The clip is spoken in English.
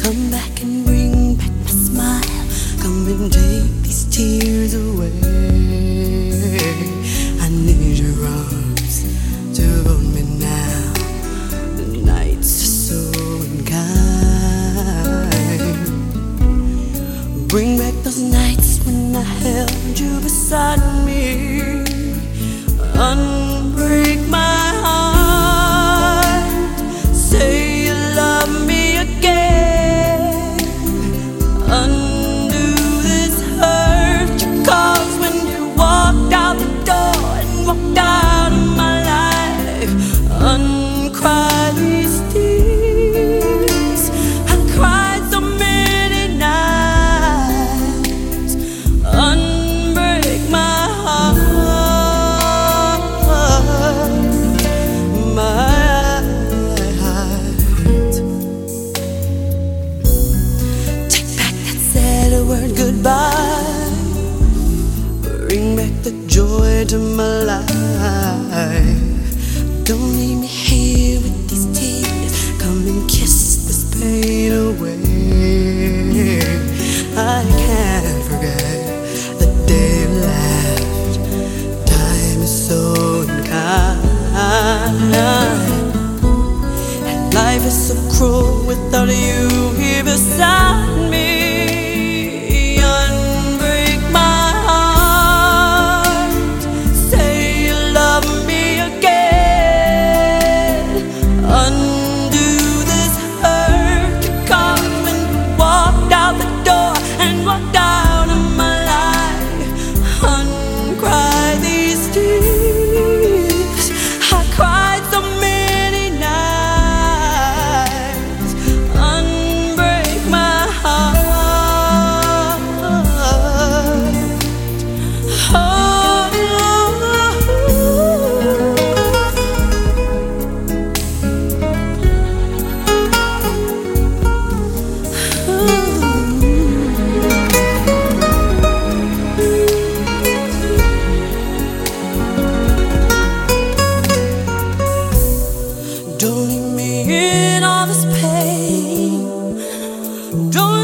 Come back and bring back my smile. Come and take these tears away. I need your arms to hold me now. The nights are so unkind. Bring back those nights when I held you beside me. Unbreak my heart. Say you love me again. Undo this hurt you caused when you walked out the door and walked out of my life. Uncry these tears. I cried so many nights. Unbreak my heart. Word goodbye. Bring back the joy to my life. Don't leave me here with these tears. Come and kiss this pain away. I can't forget the day you left. Time is so unkind, and life is so cruel without you here beside me. Don't leave me in all this pain. Don't